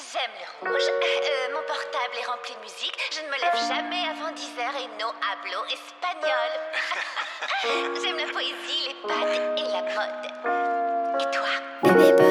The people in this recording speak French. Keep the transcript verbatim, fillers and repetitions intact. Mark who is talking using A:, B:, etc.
A: J'aime le rouge, euh, mon portable est rempli de musique, je ne me lève jamais avant dix heures et no hablo espagnol. J'aime la poésie, les pâtes et la mode. Et toi?
B: Baby